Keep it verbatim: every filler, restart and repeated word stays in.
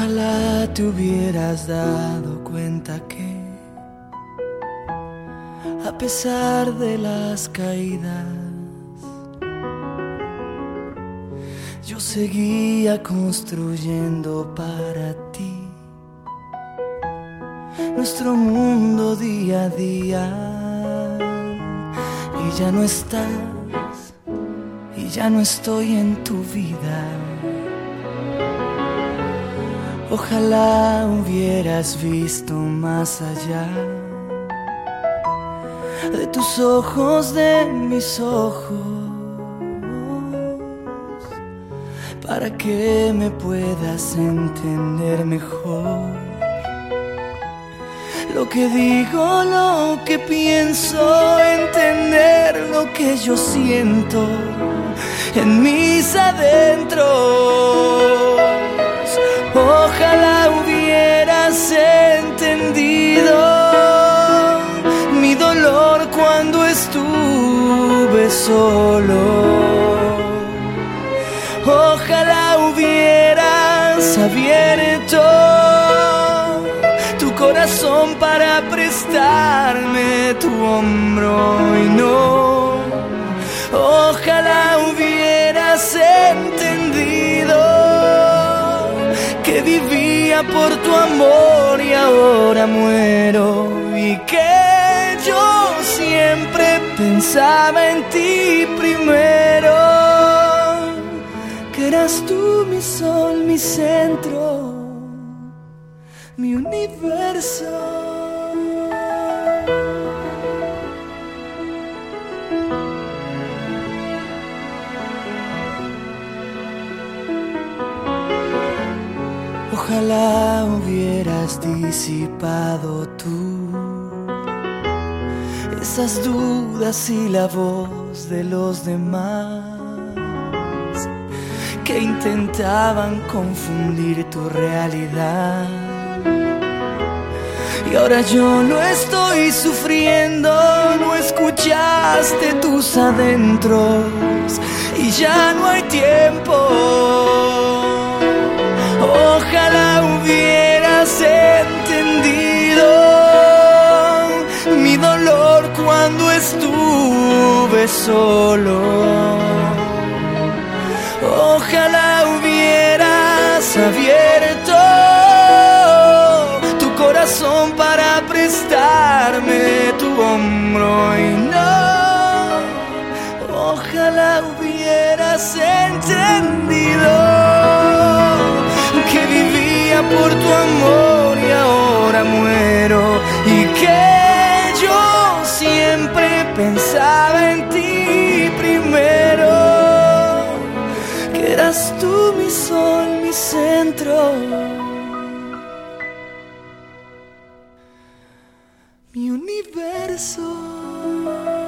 Ojalá te hubieras dado cuenta que a pesar de las caídas yo seguía construyendo para ti nuestro mundo día a día. Y ya no estás, y ya no estoy en tu vida. Ojalá hubieras visto más allá de tus ojos, de mis ojos, para que me puedas entender mejor lo que digo, lo que pienso, entender lo que yo siento en mis adentros. Ojalá hubieras entendido mi dolor cuando estuve solo. Ojalá hubieras abierto tu corazón para prestarme tu hombro y no. Ojalá hubieras entendido que vivía por tu amor y ahora muero, y que yo siempre pensaba en ti primero, que eras tú mi sol, mi centro, mi universo. Ojalá hubieras disipado tú esas dudas y la voz de los demás que intentaban confundir tu realidad. Y ahora yo no estoy sufriendo, no escuchaste tus adentros y ya no hay tiempo. Ojalá hubieras entendido mi dolor cuando estuve solo. Ojalá hubieras abierto tu corazón para prestarme tu hombro y no. Ojalá hubieras entendido que vivía por tu amor y ahora muero, y que yo siempre pensaba en ti primero, que eras tú mi sol, mi centro, mi universo.